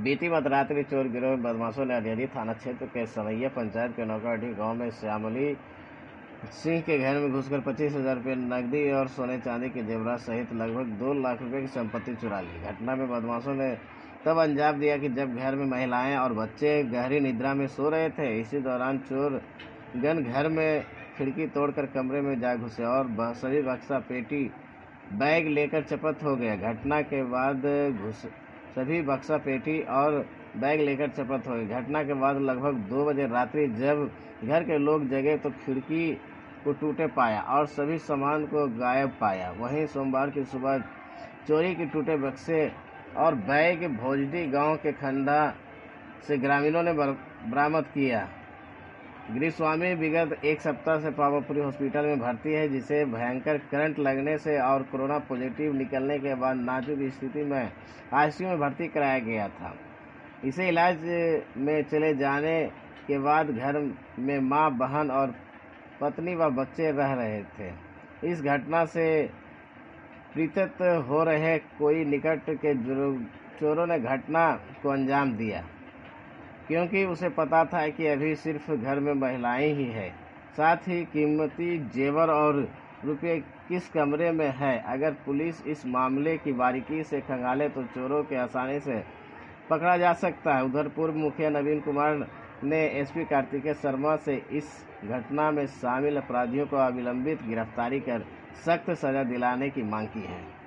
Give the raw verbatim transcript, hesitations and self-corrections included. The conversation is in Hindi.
बीती मध्यरात्रि चोर गिरोह बदमाशों ने अरियरी थाना क्षेत्र के सवैया पंचायत के नौकाडी गांव में श्यामली सिंह के घर में घुसकर पच्चीस हजार रुपये नकदी और सोने चांदी के जेवरात सहित लगभग दो लाख रुपए की संपत्ति चुरा ली। घटना में बदमाशों ने तब अंजाम दिया कि जब घर में महिलाएं और बच्चे गहरी निद्रा में सो रहे थे। इसी दौरान चोर गन घर में खिड़की तोड़कर कमरे में जा घुसे और सभी बक्सा पेटी बैग लेकर चपत हो गया। घटना के बाद घुस सभी बक्सा पेटी और बैग लेकर चपत हो गए। घटना के बाद लगभग दो बजे रात्रि जब घर के लोग जगे तो खिड़की को टूटे पाया और सभी सामान को गायब पाया। वहीं सोमवार की सुबह चोरी के टूटे बक्से और बैग भोजडी गांव के खंडा से ग्रामीणों ने बरामद किया। गृहस्वामी विगत एक सप्ताह से पावापुरी हॉस्पिटल में भर्ती है, जिसे भयंकर करंट लगने से और कोरोना पॉजिटिव निकलने के बाद नाजुक स्थिति में आईसीयू में भर्ती कराया गया था। इसे इलाज में चले जाने के बाद घर में मां, बहन और पत्नी व बच्चे रह रहे थे। इस घटना से प्रतीत हो रहे कोई निकट के चोरों ने घटना को अंजाम दिया, क्योंकि उसे पता था कि अभी सिर्फ घर में महिलाएं ही है, साथ ही कीमती जेवर और रुपये किस कमरे में है। अगर पुलिस इस मामले की बारीकी से खंगाले तो चोरों के आसानी से पकड़ा जा सकता है। उधर पूर्व मुखिया नवीन कुमार ने एसपी कार्तिकेय शर्मा से इस घटना में शामिल अपराधियों को अविलंबित गिरफ्तारी कर सख्त सजा दिलाने की मांग की है।